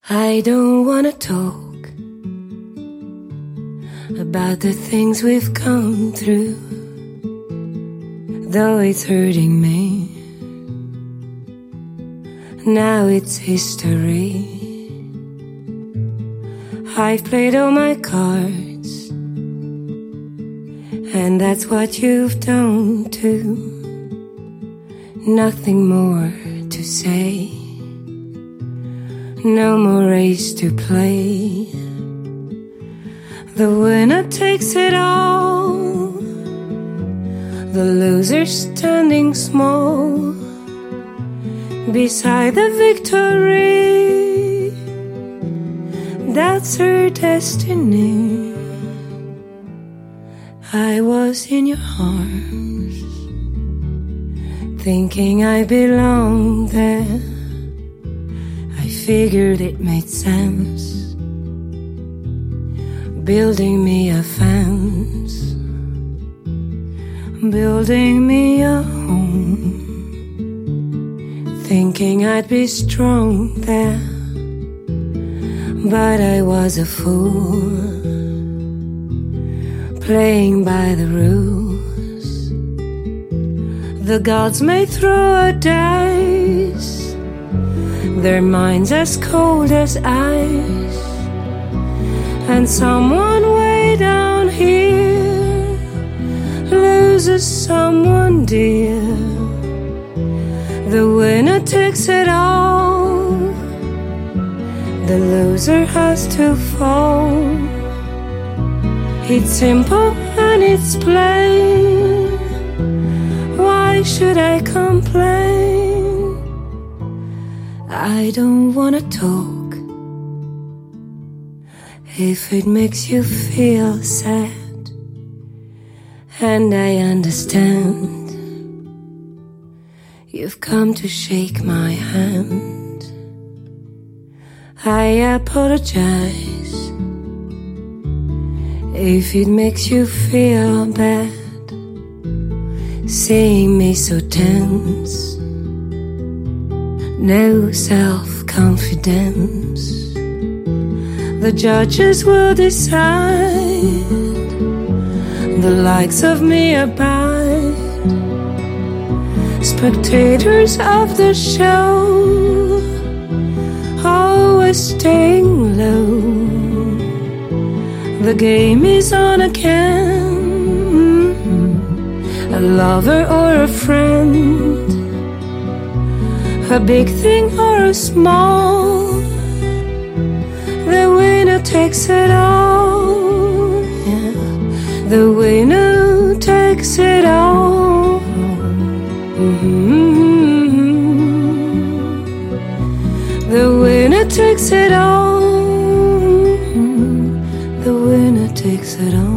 I don't wanna talk about the things we've come through, though it's hurting me. Now it's history. I've played all my cards, and that's what you've done too. Nothing more to say, no more race to play. The winner takes it all, the loser standing small beside the victory. That's her destiny. I was in your arms, thinking I belonged there. I figured it made sense, building me a fence, building me a home, thinking I'd be strong there. But I was a fool, playing by the rules. The gods may throw a dice, their minds as cold as ice, and someone way down here loses someone dear. The winner takes it all, the loser has to fall. It's simple and it's plain. Why should I complain? I don't wanna talk if it makes you feel sad, and I understand. You've come to shake my hand. I apologize if it makes you feel bad, seeing me so tense, no self-confidence. The judges will decide, the likes of me abide, spectators of the show, always staying low. The game is on again, a lover or a friend, a big thing or a small. The winner takes it all, yeah. The winner takes it all. The winner takes it all. The winner takes it all.